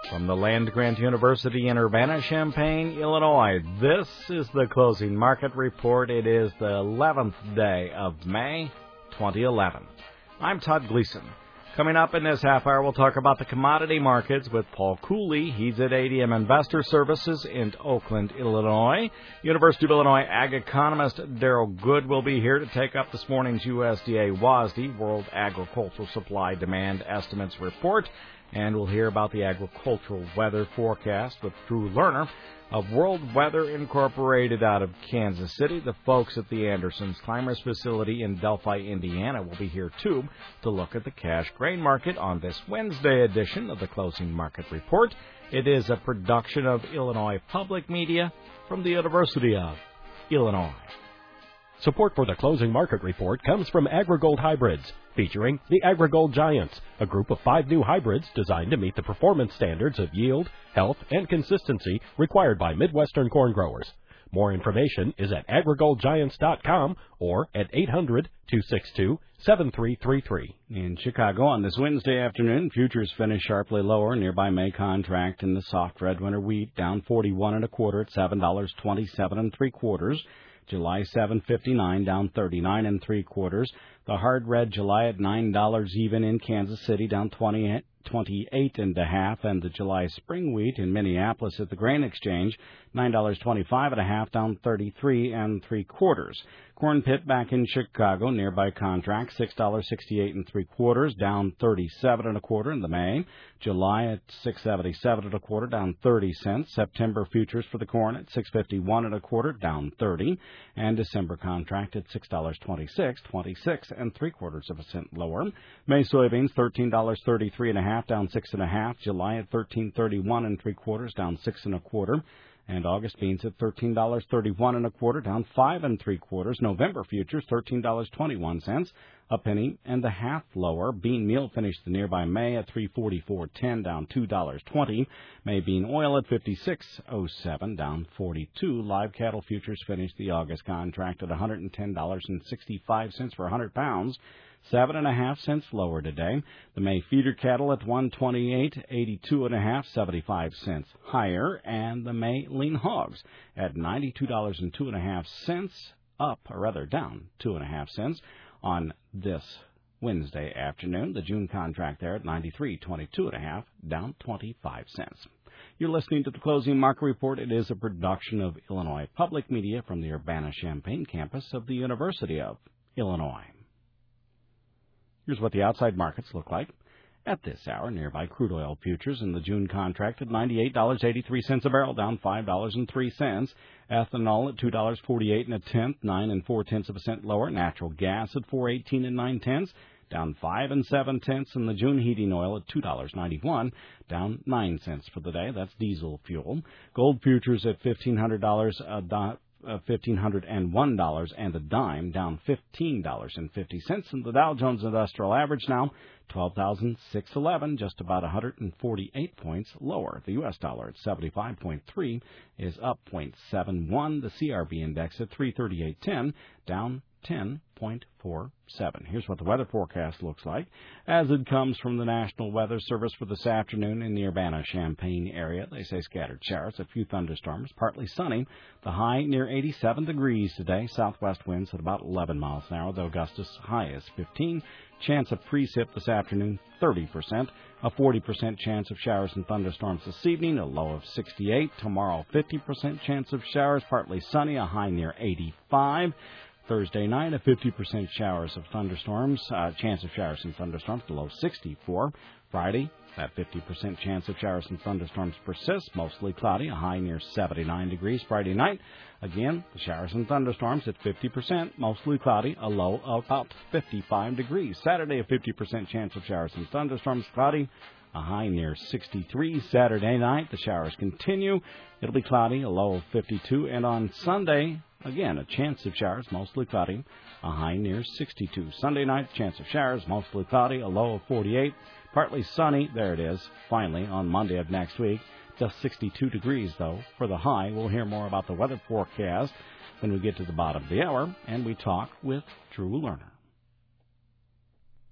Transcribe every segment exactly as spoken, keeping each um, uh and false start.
From the Land-Grant University in Urbana-Champaign, Illinois, this is the Closing Market Report. It is the eleventh day of May, twenty eleven. I'm Todd Gleason. Coming up in this half hour, we'll talk about the commodity markets with Paul Cooley. He's at A D M Investor Services in Oakland, Illinois. University of Illinois ag economist Darrell Good will be here to take up this morning's U S D A W A S D, World Agricultural Supply Demand Estimates Report. And we'll hear about the agricultural weather forecast with Drew Lerner of World Weather Incorporated out of Kansas City. The folks at the Andersons Climbers facility in Delphi, Indiana will be here, too, to look at the cash grain market on this Wednesday edition of the Closing Market Report. It is a production of Illinois Public Media from the University of Illinois. Support for the Closing Market Report comes from AgriGold Hybrids, featuring the AgriGold Giants, a group of five new hybrids designed to meet the performance standards of yield, health, and consistency required by Midwestern corn growers. More information is at agri gold giants dot com or at eight hundred, two six two, seven three three three. In Chicago on this Wednesday afternoon, futures finish sharply lower. Nearby May contract in the soft red winter wheat down forty-one and a quarter at seven dollars twenty-seven and three quarters. July seven fifty-nine down thirty-nine and three quarters. The hard red July at nine dollars even in Kansas City down twenty, twenty-eight and a half, and the July spring wheat in Minneapolis at the Grain Exchange nine dollars twenty-five and a half down thirty-three and three quarters. Corn pit back in Chicago, nearby contract six dollars sixty-eight and three quarters down thirty-seven and a quarter in the May. July at six seventy-seven and a quarter down thirty cents. September futures for the corn at six fifty-one and a quarter down thirty, and December contract at six dollars twenty-six, twenty-six and three quarters of a cent lower. May soybeans thirteen dollars thirty-three and a half down six and a half. July at thirteen thirty-one and three quarters down six and a quarter. And August beans at thirteen dollars thirty-one and a quarter, down five and three quarters. November futures thirteen dollars twenty-one cents, a penny and a half lower. Bean meal finished the nearby May at three forty-four ten, down two dollars twenty. May bean oil at fifty-six oh seven, down forty-two. Live cattle futures finished the August contract at one hundred ten dollars and sixty-five cents for one hundred pounds. Seven and a half cents lower today. The May feeder cattle at one twenty-eight eighty-two and a half, seventy-five cents higher, and the May lean hogs at ninety-two dollars and two and a half cents, up or rather down two and a half cents on this Wednesday afternoon. The June contract there at ninety-three twenty-two and a half, down twenty-five cents. You're listening to the Closing Market Report. It is a production of Illinois Public Media from the Urbana-Champaign campus of the University of Illinois. Here's what the outside markets look like at this hour. Nearby crude oil futures in the June contract at ninety-eight dollars and eighty-three cents a barrel, down five dollars and three cents. Ethanol at two dollars and forty-eight and a tenth, nine and four tenths of a cent lower. Natural gas at four eighteen and nine tenths, down five and seven tenths. And the June heating oil at two dollars and ninety-one, down nine cents for the day. That's diesel fuel. Gold futures at fifteen hundred dollars a dot. Uh, fifteen hundred one dollars and a dime, down fifteen dollars and fifty cents. And the Dow Jones Industrial Average now twelve thousand six hundred eleven, just about one hundred forty-eight points lower. The U S dollar at seventy-five point three is up zero point seven one. The C R B index at three thirty-eight ten, down ten point four seven. Here's what the weather forecast looks like as it comes from the National Weather Service for this afternoon in the Urbana-Champaign area. They say scattered showers, a few thunderstorms, partly sunny. The high near eighty-seven degrees today. Southwest winds at about eleven miles an hour. The Augustus high is fifteen. Chance of precip this afternoon, thirty percent. A forty percent chance of showers and thunderstorms this evening, a low of sixty-eight. Tomorrow, fifty percent chance of showers, partly sunny, a high near eighty-five. Thursday night, a fifty percent showers of thunderstorms, uh, chance of showers and thunderstorms, the low sixty-four. Friday, that fifty percent chance of showers and thunderstorms persists, mostly cloudy, a high near seventy-nine degrees. Friday night, again, the showers and thunderstorms at fifty percent, mostly cloudy, a low of about fifty-five degrees. Saturday, a fifty percent chance of showers and thunderstorms, cloudy, a high near sixty-three. Saturday night, the showers continue. It'll be cloudy, a low of fifty-two. And on Sunday, again, a chance of showers, mostly cloudy, a high near sixty-two. Sunday night, chance of showers, mostly cloudy, a low of forty-eight. Partly sunny, there it is, finally, on Monday of next week. Just sixty-two degrees, though, for the high. We'll hear more about the weather forecast when we get to the bottom of the hour, and we talk with Drew Lerner.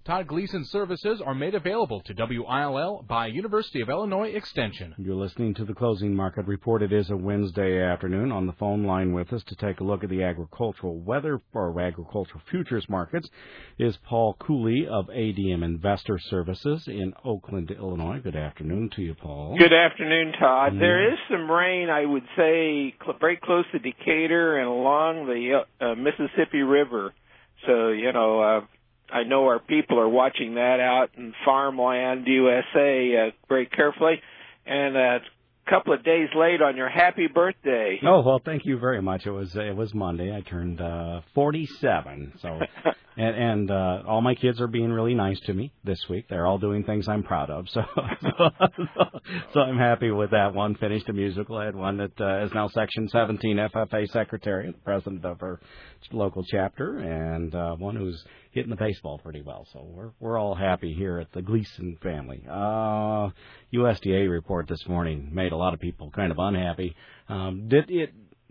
Todd Gleason services are made available to W I L L by University of Illinois Extension. You're listening to the Closing Market Report. It is a Wednesday afternoon. On the phone line with us to take a look at the agricultural weather or agricultural futures markets is Paul Cooley of A D M Investor Services in Oakland, Illinois. Good afternoon to you, Paul. Good afternoon, Todd. Mm-hmm. There is some rain, I would say, cl- very close to Decatur and along the uh, Mississippi River. So, you know, uh, I know our people are watching that out in Farmland, U S A, uh, very carefully. And a couple of days late on your happy birthday. Oh, well, thank you very much. It was it was Monday. I turned uh, forty-seven. So, and, and uh, all my kids are being really nice to me this week. They're all doing things I'm proud of. So, so, so I'm happy with that. One finished a musical. I had one that uh, is now Section seventeen F F A secretary, president of her local chapter, and uh, one who's hitting the baseball pretty well. So we're we're all happy here at the Gleason family. Uh, U S D A report this morning made a lot of people kind of unhappy. Um, did it?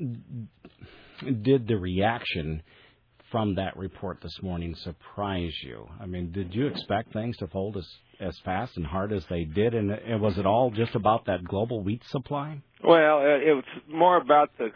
Did the reaction from that report this morning surprise you? I mean, did you expect things to fold as as fast and hard as they did? And, and was it all just about that global wheat supply? Well, uh, it was more about the,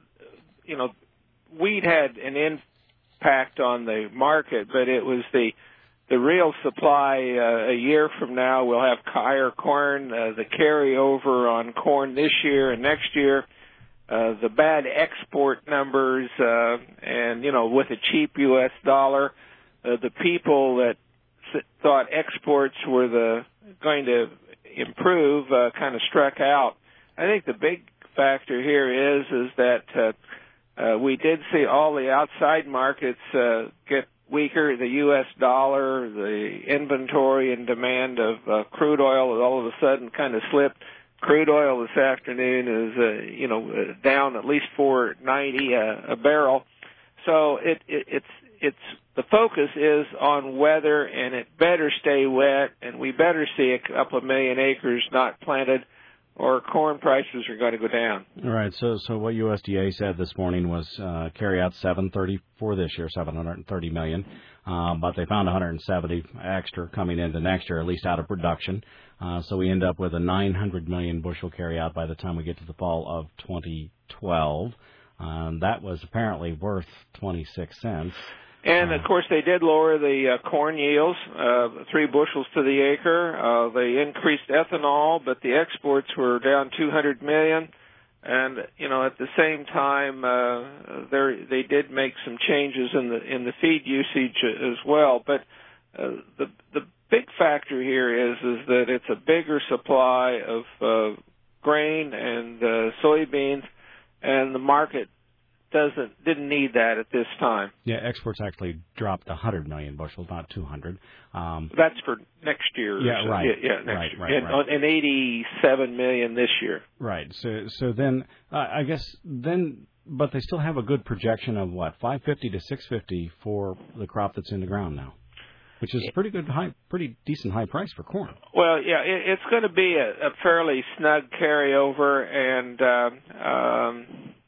you know, wheat had an impact on the market, but it was the the real supply. Uh, a year from now, we'll have higher corn, uh, the carryover on corn this year and next year, uh, the bad export numbers, uh, and, you know, with a cheap U S dollar, uh, the people that s- thought exports were the going to improve uh, kind of struck out. I think the big factor here is is that uh, Uh, we did see all the outside markets uh, get weaker. The U S dollar, the inventory and demand of uh, crude oil all of a sudden kind of slipped. Crude oil this afternoon is, uh, you know, down at least four ninety a, a barrel. So it, it, it's it's the focus is on weather, and it better stay wet, and we better see a couple of million acres not planted, or corn prices are going to go down. All right. So, so what U S D A said this morning was uh, carry out seven thirty for this year, seven hundred thirty million, uh, but they found one hundred seventy extra coming into next year, at least out of production. Uh, so we end up with a nine hundred million bushel carry out by the time we get to the fall of twenty twelve. Um, that was apparently worth twenty-six cents. And, of course, they did lower the uh, corn yields, uh, three bushels to the acre. Uh, they increased ethanol, but the exports were down two hundred million. And, you know, at the same time, uh, they did make some changes in the in the feed usage as well. But uh, the the big factor here is is that it's a bigger supply of uh, grain and uh, soybeans, and the market doesn't didn't need that at this time. Yeah, exports actually dropped one hundred million bushels, not two hundred. Um, That's for next year. Yeah, so. right. Yeah, yeah, next right, year. right, and, right. and eighty-seven million this year. Right. So, so then uh, I guess then, but they still have a good projection of what five fifty to six fifty for the crop that's in the ground now, which is a pretty good high, pretty decent high price for corn. Well, yeah, it, it's going to be a, a fairly snug carryover, and uh, um,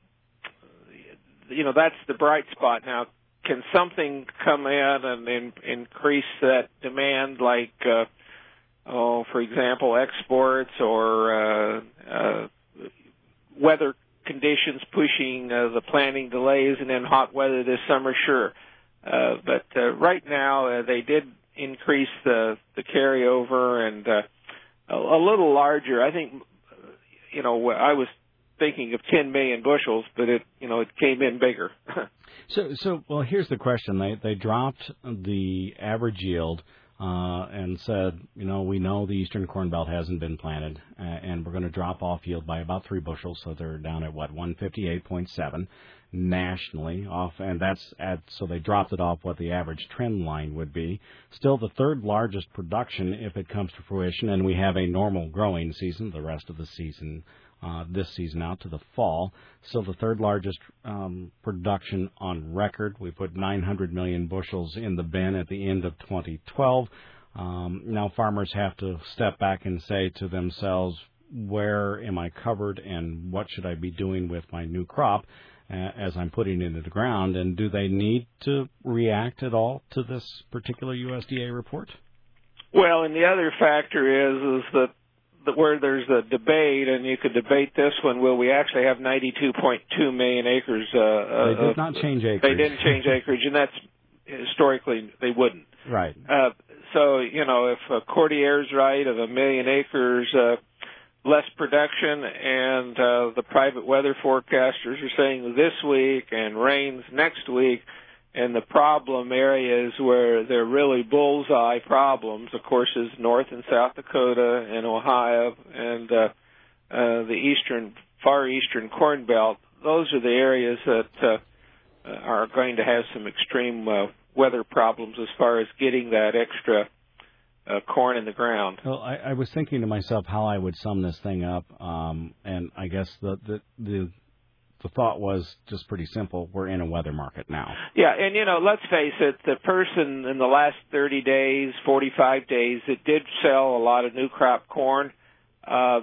you know, that's the bright spot now. Can something come in and in, increase that demand, like, uh, oh, for example, exports or uh, uh, weather conditions pushing uh, the planting delays, and then hot weather this summer? Sure. Uh, but uh, right now, uh, they did increase the, the carryover, and uh, a, a little larger. I think, you know, I was thinking of ten million bushels, but it, you know, it came in bigger. so, so well, here's the question: they they dropped the average yield uh, and said, you know, we know the Eastern Corn Belt hasn't been planted, uh, and we're going to drop off yield by about three bushels, so they're down at what one fifty-eight point seven nationally off, and that's at so they dropped it off what the average trend line would be. Still the third largest production if it comes to fruition, and we have a normal growing season, the rest of the season. Uh, this season out to the fall. Still the third largest um, production on record. We put nine hundred million bushels in the bin at the end of twenty twelve. Um, now farmers have to step back and say to themselves, where am I covered and what should I be doing with my new crop? uh, as I'm putting it into the ground. And do they need to react at all to this particular U S D A report? Well, and the other factor is is that, that where there's a debate, and you could debate this one, will we actually have ninety-two point two million acres? Uh, they did of, not change acreage. They didn't change acreage, and that's historically they wouldn't. Right. Uh, so, you know, if uh, Cordier's right of a million acres, uh, less production, and uh, the private weather forecasters are saying this week and rains next week, and the problem areas where they're really bullseye problems, of course, is North and South Dakota and Ohio and uh, uh, the eastern, far eastern Corn Belt. Those are the areas that uh, are going to have some extreme uh, weather problems as far as getting that extra uh, corn in the ground. Well, I, I was thinking to myself how I would sum this thing up, um, and I guess the, the the the thought was just pretty simple. We're in a weather market now. Yeah, and, you know, let's face it, the person in the last thirty days, forty-five days, that did sell a lot of new crop corn, uh,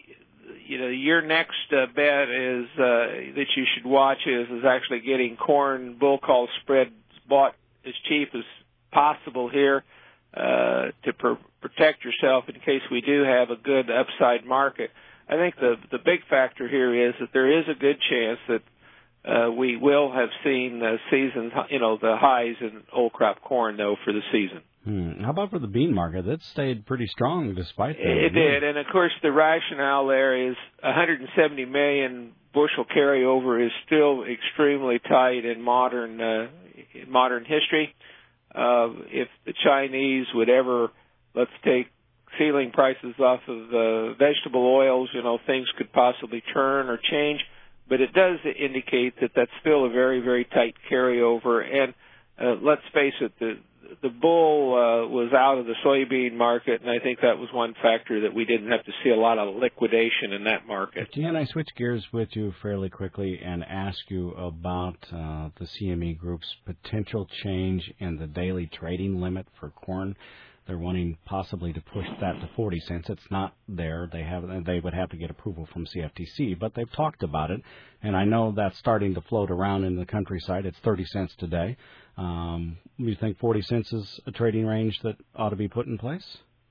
you know, your next uh, bet is uh, that you should watch is, is actually getting corn bull call spreads bought as cheap as possible here uh, to pr- protect yourself in case we do have a good upside market. I think the the big factor here is that there is a good chance that uh, we will have seen the season, you know, the highs in old crop corn, though, for the season. Hmm. How about for the bean market? That stayed pretty strong despite that. It did, and of course the rationale there is one hundred seventy million bushel carryover is still extremely tight in modern uh, in modern history. Uh, if the Chinese would ever, let's take ceiling prices off of uh, vegetable oils, you know, things could possibly turn or change. But it does indicate that that's still a very, very tight carryover. And uh, let's face it, the the bull uh, was out of the soybean market, and I think that was one factor that we didn't have to see a lot of liquidation in that market. Can I switch gears with you fairly quickly and ask you about uh, the C M E Group's potential change in the daily trading limit for corn? They're wanting possibly to push that to forty cents. It's not there. They have they would have to get approval from C F T C, but they've talked about it, and I know that's starting to float around in the countryside. It's thirty cents today. Um, you think forty cents is a trading range that ought to be put in place?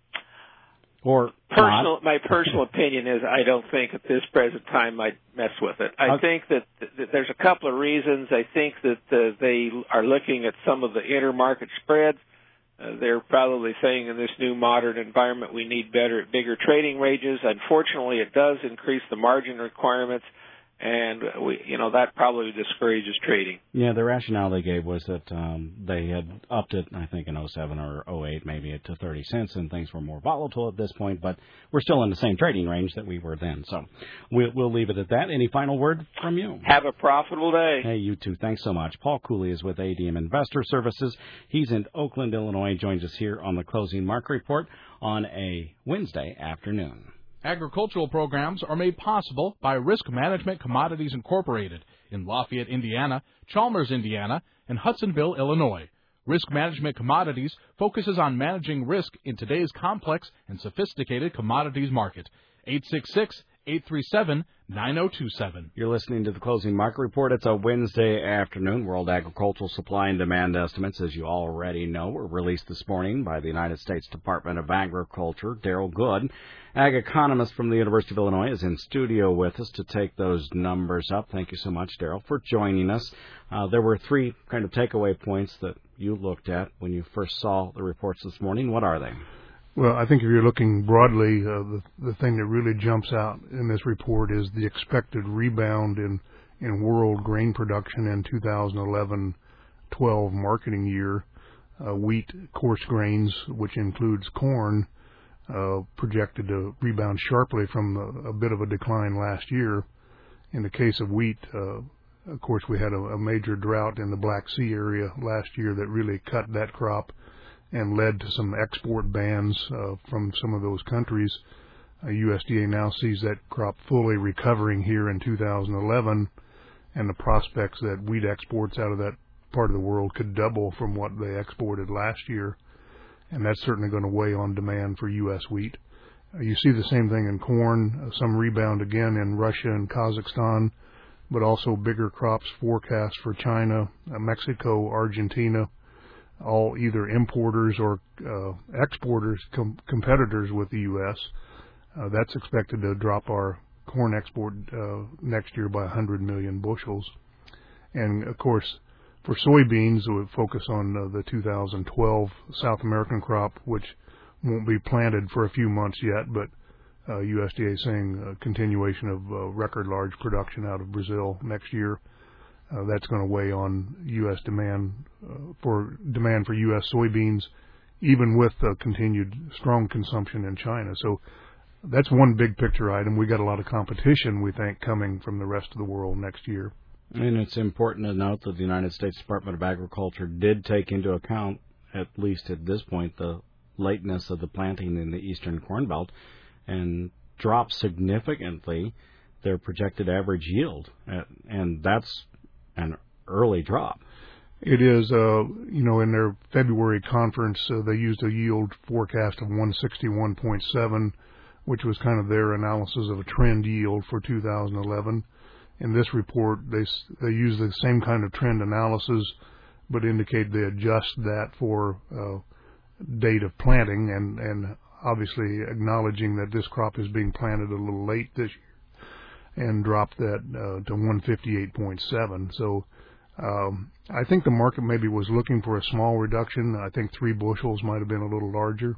Or personal, not? My personal opinion is I don't think at this present time I'd mess with it. I okay. think that, that there's a couple of reasons. I think that uh, they are looking at some of the intermarket spreads. Uh, they're probably saying in this new modern environment we need better, bigger trading ranges. Unfortunately, it does increase the margin requirements, and we, you know, that probably discourages trading. Yeah, the rationale they gave was that um, they had upped it, I think, in oh seven or oh eight, maybe to thirty cents, and things were more volatile at this point. But we're still in the same trading range that we were then. So we'll, we'll leave it at that. Any final word from you? Have a profitable day. Hey, you too. Thanks so much. Paul Cooley is with A D M Investor Services. He's in Oakland, Illinois. Joins us here on the Closing Market Report on a Wednesday afternoon. Agricultural programs are made possible by Risk Management Commodities Incorporated in Lafayette, Indiana, Chalmers, Indiana, and Hudsonville, Illinois. Risk Management Commodities focuses on managing risk in today's complex and sophisticated commodities market. eight six six, eight three seven, nine oh two seven. You're listening to the Closing Market Report. It's a Wednesday afternoon. World Agricultural Supply and Demand estimates, as you already know, were released this morning by the United States Department of Agriculture. Daryl Good, ag economist from the University of Illinois, is in studio with us to take those numbers up. Thank you so much, Daryl, for joining us. Uh, there were three kind of takeaway points that you looked at when you first saw the reports this morning. What are they? Well, I think if you're looking broadly, uh, the, the thing that really jumps out in this report is the expected rebound in, in world grain production in two thousand eleven twelve marketing year. Uh, wheat, coarse grains, which includes corn, uh, projected to rebound sharply from a, a bit of a decline last year. In the case of wheat, uh, of course, we had a, a major drought in the Black Sea area last year that really cut that crop and led to some export bans uh, from some of those countries. Uh, U S D A now sees that crop fully recovering here in two thousand eleven, and the prospects that wheat exports out of that part of the world could double from what they exported last year, and that's certainly going to weigh on demand for U S wheat. Uh, you see the same thing in corn, uh, some rebound again in Russia and Kazakhstan, but also bigger crops forecast for China, uh, Mexico, Argentina, all either importers or uh, exporters, com- competitors with the U S. Uh, that's expected to drop our corn export uh, next year by one hundred million bushels. And, of course, for soybeans, we'll focus on uh, the two thousand twelve South American crop, which won't be planted for a few months yet, but uh, U S D A saying a continuation of uh, record large production out of Brazil next year. Uh, that's going to weigh on U S demand uh, for demand for U S soybeans, even with uh, continued strong consumption in China. So that's one big picture item. We got a lot of competition, we think, coming from the rest of the world next year. And it's important to note that the United States Department of Agriculture did take into account, at least at this point, the lateness of the planting in the eastern Corn Belt, and dropped significantly their projected average yield, and that's an early drop. It is, uh, you know, in their February conference, uh, they used a yield forecast of one sixty-one point seven, which was kind of their analysis of a trend yield for two thousand eleven. In this report, they they use the same kind of trend analysis, but indicate they adjust that for uh, date of planting, and, and obviously acknowledging that this crop is being planted a little late this year, and dropped that uh, to one fifty-eight point seven. So um, I think the market maybe was looking for a small reduction. I think three bushels might have been a little larger.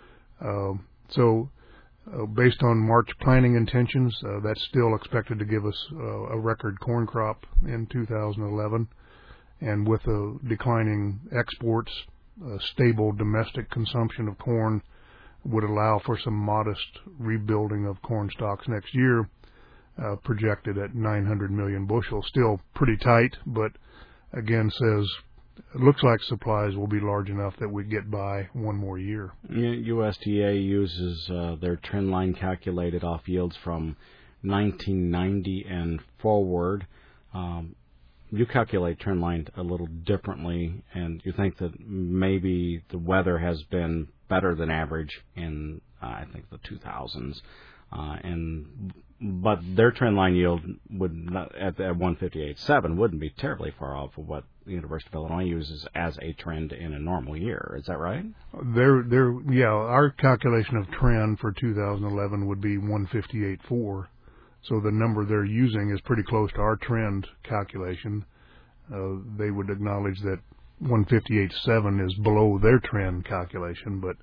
Uh, so uh, based on March planting intentions, uh, that's still expected to give us uh, a record corn crop in two thousand eleven. And with the declining exports, uh, stable domestic consumption of corn would allow for some modest rebuilding of corn stocks next year, uh, projected at nine hundred million bushels. Still pretty tight, but again says it looks like supplies will be large enough that we get by one more year. U S D A uses uh, their trend line calculated off yields from nineteen ninety and forward. Um, you calculate trend line a little differently, and you think that maybe the weather has been better than average in, uh, I think, the two thousands. Uh, and but their trend line yield would not, at, at one fifty-eight point seven wouldn't be terribly far off of what the University of Illinois uses as a trend in a normal year. Is that right? They're, they're, yeah, our calculation of trend for two thousand eleven would be one fifty-eight point four. So the number they're using is pretty close to our trend calculation. Uh, they would acknowledge that one fifty-eight point seven is below their trend calculation, but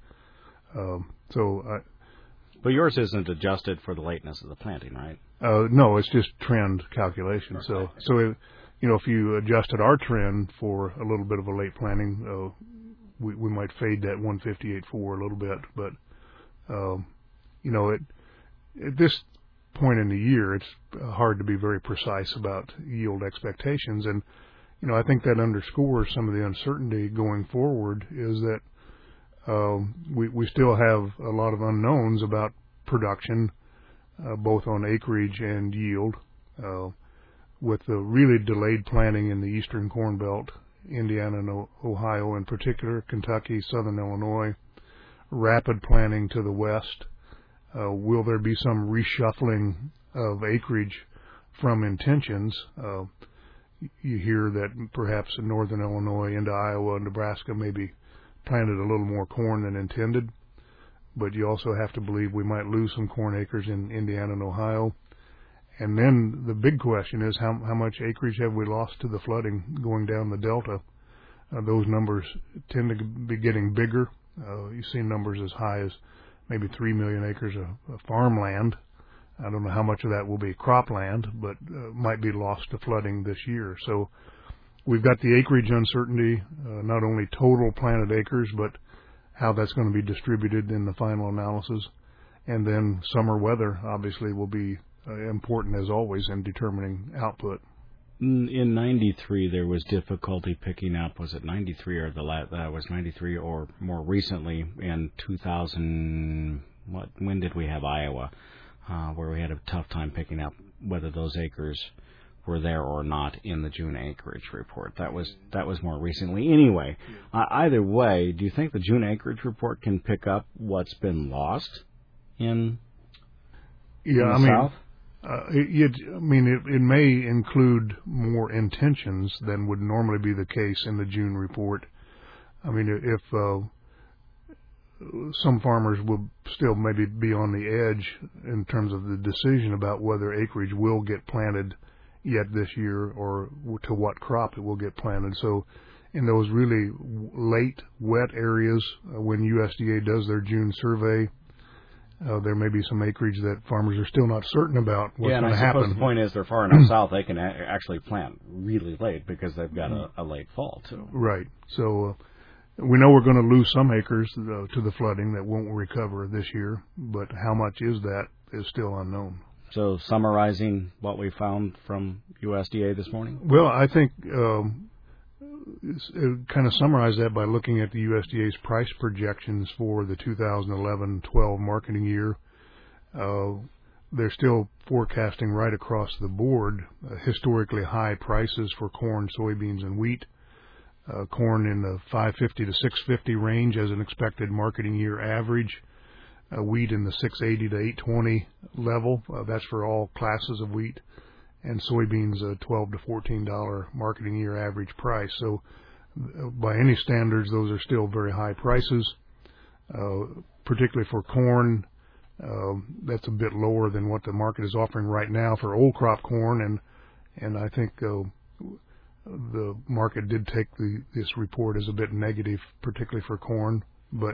um, so. I, But yours isn't adjusted for the lateness of the planting, right? Uh, no, it's just trend calculation. Okay. So, so it, you know, if you adjusted our trend for a little bit of a late planting, uh, we, we might fade that one fifty-eight point four a little bit. But, um, you know, it, at this point in the year, it's hard to be very precise about yield expectations. And, you know, I think that underscores some of the uncertainty going forward is that Um, we, we still have a lot of unknowns about production, uh, both on acreage and yield. Uh, with the really delayed planting in the eastern Corn Belt, Indiana and o- Ohio in particular, Kentucky, southern Illinois, rapid planting to the west. Uh, will there be some reshuffling of acreage from intentions? Uh, you hear that perhaps in northern Illinois into Iowa and Nebraska maybe planted a little more corn than intended, but you also have to believe we might lose some corn acres in Indiana and Ohio. And then the big question is how, how much acreage have we lost to the flooding going down the delta? Uh, those numbers tend to be getting bigger. Uh, you see numbers as high as maybe three million acres of, of farmland. I don't know how much of that will be cropland, but uh, might be lost to flooding this year. So we've got the acreage uncertainty, uh, not only total planted acres, but how that's going to be distributed in the final analysis. And then summer weather, obviously, will be uh, important, as always, in determining output. In ninety-three, there was difficulty picking up, was it ninety-three or the la- that was ninety-three or more recently in two thousand, what, when did we have Iowa, uh, where we had a tough time picking up whether those acres were there or not in the June acreage report. That was that was more recently. Anyway, uh, either way, do you think the June acreage report can pick up what's been lost in, yeah, in the I mean, South? Uh, it, it, I mean, it, it may include more intentions than would normally be the case in the June report. I mean, if uh, some farmers will still maybe be on the edge in terms of the decision about whether acreage will get planted yet this year or to what crop it will get planted. So in those really late, wet areas, uh, when U S D A does their June survey, Uh, there may be some acreage that farmers are still not certain about what's yeah, going to happen. happen. The point is they're far enough south they can a- actually plant really late because they've got a, a late fall, too. Right. So uh, we know we're going to lose some acres uh, to the flooding that won't recover this year, but how much is that is still unknown. So summarizing what we found from U S D A this morning? Well, I think um, kind of summarize that by looking at the U S D A's price projections for the two thousand eleven twelve marketing year. Uh, they're still forecasting right across the board uh, historically high prices for corn, soybeans, and wheat. Uh, corn in the five fifty to six fifty range as an expected marketing year average. Uh, wheat in the six eighty to eight twenty level. Uh, that's for all classes of wheat. And soybeans a twelve to fourteen dollar marketing year average price. So uh, by any standards, those are still very high prices, uh, particularly for corn. Uh, that's a bit lower than what the market is offering right now for old crop corn. And, and I think uh, the market did take the, this report as a bit negative, particularly for corn. But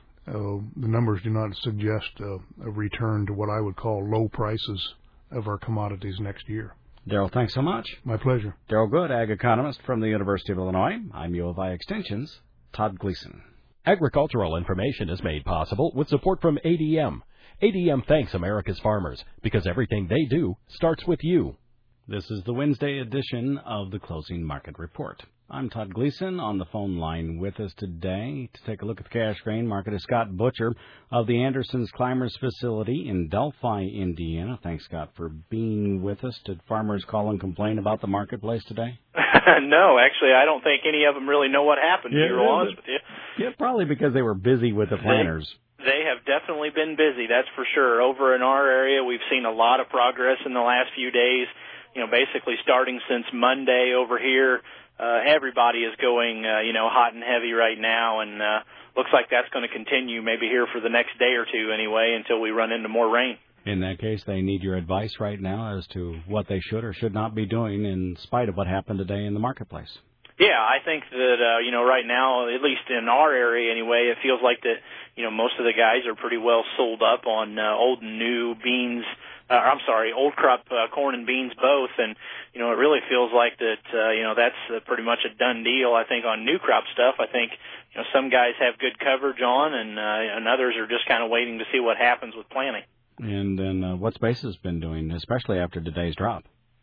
uh, the numbers do not suggest uh, a return to what I would call low prices of our commodities next year. Daryl, thanks so much. My pleasure. Daryl Good, ag economist from the University of Illinois. I'm U of I Extension's Todd Gleason. Agricultural information is made possible with support from A D M. A D M thanks America's farmers because everything they do starts with you. This is the Wednesday edition of the Closing Market Report. I'm Todd Gleason. On the phone line with us today to take a look at the cash grain market is Scott Butcher of the Anderson's Climbers facility in Delphi, Indiana. Thanks, Scott, for being with us. Did farmers call and complain about the marketplace today? No, actually, I don't think any of them really know what happened, yeah, to be real honest with you. Yeah, probably because they were busy with the planters. They, they have definitely been busy, that's for sure. Over in our area, we've seen a lot of progress in the last few days. You know, basically starting since Monday over here, uh, everybody is going, uh, you know, hot and heavy right now, and uh, looks like that's going to continue maybe here for the next day or two anyway until we run into more rain. In that case, they need your advice right now as to what they should or should not be doing in spite of what happened today in the marketplace. Yeah, I think that, uh, you know, right now, at least in our area anyway, it feels like that, you know, most of the guys are pretty well sold up on uh, old and new beans. Uh, I'm sorry, old crop uh, corn and beans both, and you know it really feels like that. Uh, you know that's uh, pretty much a done deal. I think on new crop stuff, I think you know some guys have good coverage on, and uh, and others are just kind of waiting to see what happens with planting. And then uh, what's Basis been doing, especially after today's drop?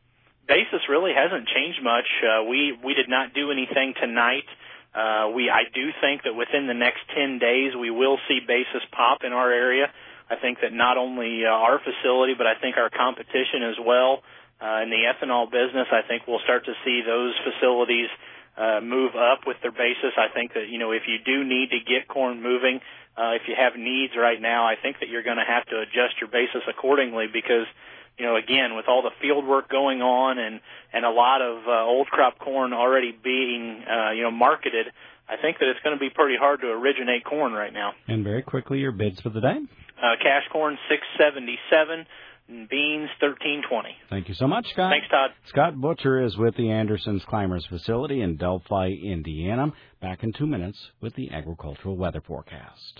Basis really hasn't changed much. Uh, we we did not do anything tonight. Uh, we I do think that within the next ten days we will see basis pop in our area. I think that not only uh, our facility, but I think our competition as well uh, in the ethanol business, I think we'll start to see those facilities uh, move up with their basis. I think that, you know, if you do need to get corn moving, uh, if you have needs right now, I think that you're going to have to adjust your basis accordingly because, you know, again, with all the field work going on and, and a lot of uh, old crop corn already being, uh, you know, marketed, I think that it's going to be pretty hard to originate corn right now. And very quickly, your bids for the day? Uh, cash corn six seventy-seven, and beans thirteen twenty. Thank you so much, Scott. Thanks, Todd. Scott Butcher is with the Anderson's Climbers facility in Delphi, Indiana. Back in two minutes with the agricultural weather forecast.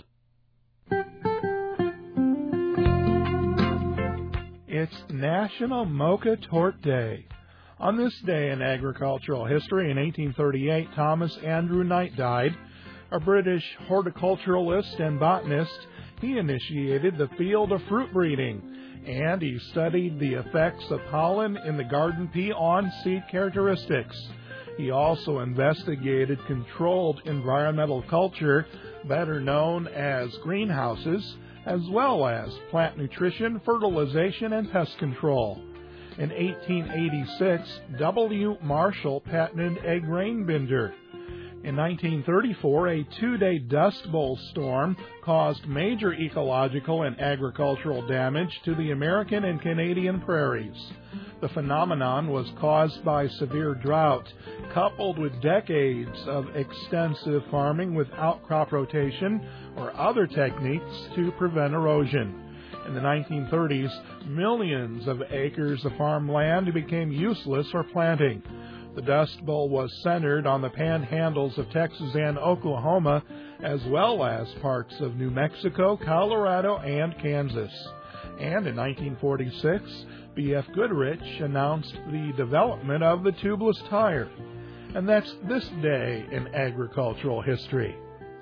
It's National Mocha Tort Day. On this day in agricultural history, in eighteen thirty-eight, Thomas Andrew Knight died. A British horticulturalist and botanist, he initiated the field of fruit breeding, and he studied the effects of pollen in the garden pea on seed characteristics. He also investigated controlled environmental culture, better known as greenhouses, as well as plant nutrition, fertilization, and pest control. In eighteen eighty-six, W. Marshall patented a grain binder. In nineteen thirty-four, a two-day Dust Bowl storm caused major ecological and agricultural damage to the American and Canadian prairies. The phenomenon was caused by severe drought, coupled with decades of extensive farming without crop rotation or other techniques to prevent erosion. In the nineteen thirties, millions of acres of farmland became useless for planting. The Dust Bowl was centered on the panhandles of Texas and Oklahoma, as well as parts of New Mexico, Colorado, and Kansas. And in nineteen forty-six, B F Goodrich announced the development of the tubeless tire. And that's this day in agricultural history.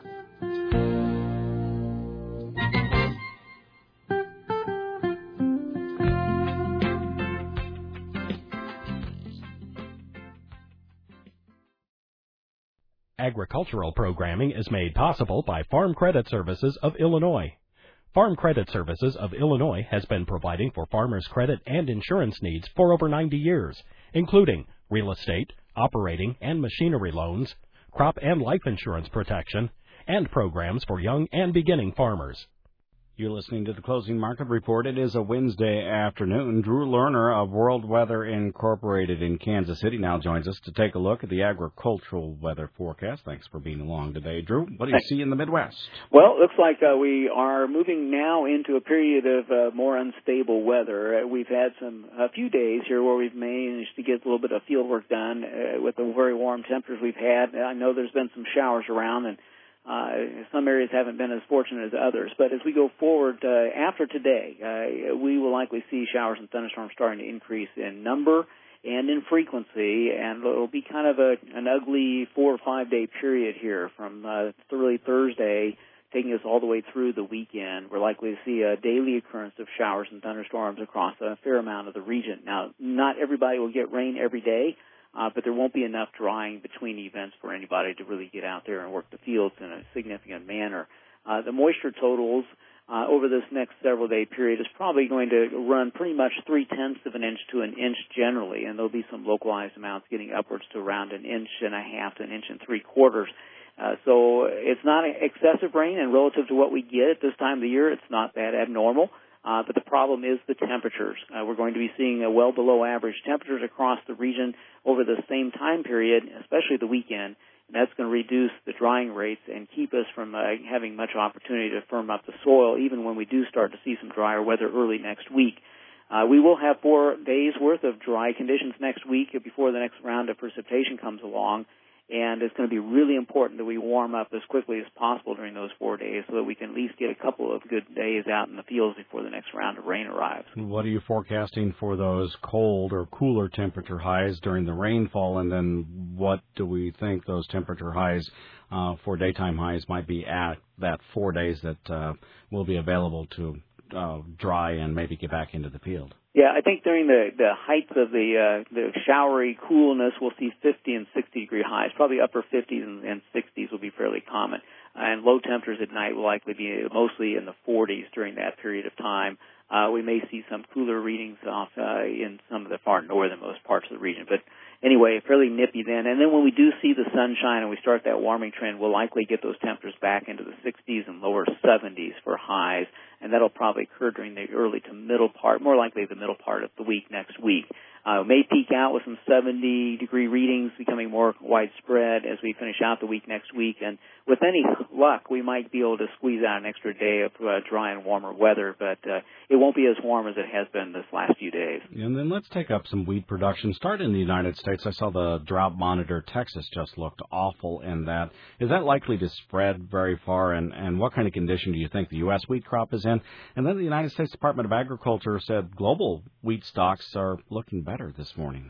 Agricultural programming is made possible by Farm Credit Services of Illinois. Farm Credit Services of Illinois has been providing for farmers' credit and insurance needs for over ninety years, including real estate, operating and machinery loans, crop and life insurance protection, and programs for young and beginning farmers. You're listening to the Closing Market Report. It is a Wednesday afternoon. Drew Lerner of World Weather Incorporated in Kansas City now joins us to take a look at the agricultural weather forecast. Thanks for being along today, Drew. What do you see in the Midwest? Well, it looks like uh, we are moving now into a period of uh, more unstable weather. Uh, we've had some a few days here where we've managed to get a little bit of field work done uh, with the very warm temperatures we've had. I know there's been some showers around, and Uh, some areas haven't been as fortunate as others. But as we go forward uh, after today, uh, we will likely see showers and thunderstorms starting to increase in number and in frequency, and it'll be kind of a, an ugly four or five day period here from uh, early Thursday taking us all the way through the weekend. We're likely to see a daily occurrence of showers and thunderstorms across a fair amount of the region. Now, not everybody will get rain every day, Uh, but there won't be enough drying between events for anybody to really get out there and work the fields in a significant manner. Uh, the moisture totals uh, over this next several day period is probably going to run pretty much three-tenths of an inch to an inch generally, and there'll be some localized amounts getting upwards to around an inch and a half to an inch and three quarters. Uh, so it's not excessive rain, and relative to what we get at this time of the year, it's not that abnormal. Uh, but the problem is the temperatures. Uh, we're going to be seeing uh, well below average temperatures across the region over the same time period, especially the weekend. And that's going to reduce the drying rates and keep us from uh, having much opportunity to firm up the soil, even when we do start to see some drier weather early next week. Uh, we will have four days worth of dry conditions next week before the next round of precipitation comes along. And it's going to be really important that we warm up as quickly as possible during those four days so that we can at least get a couple of good days out in the fields before the next round of rain arrives. What are you forecasting for those cold or cooler temperature highs during the rainfall? And then what do we think those temperature highs uh, for daytime highs might be at that four days that uh, will be available to uh, dry and maybe get back into the field? Yeah, I think during the, the height of the uh, the showery coolness, we'll see fifty and sixty degree highs. Probably upper fifties and, and sixties will be fairly common. And low temperatures at night will likely be mostly in the forties during that period of time. Uh, we may see some cooler readings off uh, in some of the far northernmost parts of the region. But anyway, fairly nippy then. And then when we do see the sunshine and we start that warming trend, we'll likely get those temperatures back into the sixties and lower seventies for highs. And that'll probably occur during the early to middle part, more likely the middle part of the week next week. Uh, may peak out with some seventy degree readings becoming more widespread as we finish out the week next week. And with any luck, we might be able to squeeze out an extra day of uh, dry and warmer weather, but uh, it won't be as warm as it has been this last few days. And then let's take up some wheat production. Start in the United States. I saw the drought monitor. Texas just looked awful in that. Is that likely to spread very far? And, and what kind of condition do you think the U S wheat crop is in? And then the United States Department of Agriculture said global wheat stocks are looking better this morning.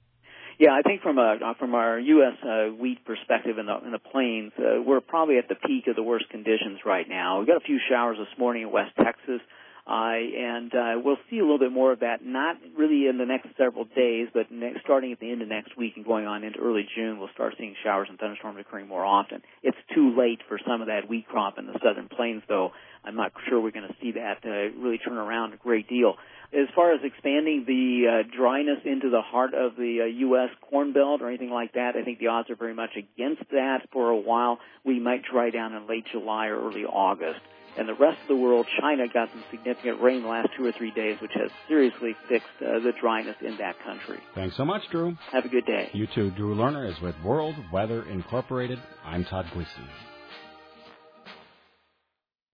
Yeah, I think from a from our U S uh, wheat perspective in the in the plains, uh, we're probably at the peak of the worst conditions right now. We got a few showers this morning in West Texas. Uh, and uh, we'll see a little bit more of that, not really in the next several days, but next, starting at the end of next week and going on into early June, we'll start seeing showers and thunderstorms occurring more often. It's too late for some of that wheat crop in the southern plains, though. I'm not sure we're going to see that uh, really turn around a great deal. As far as expanding the uh, dryness into the heart of the uh, U S Corn Belt or anything like that, I think the odds are very much against that for a while. We might dry down in late July or early August. And the rest of the world, China got some significant rain the last two or three days, which has seriously fixed uh, the dryness in that country. Thanks so much, Drew. Have a good day. You too. Drew Lerner is with World Weather Incorporated. I'm Todd Gleason.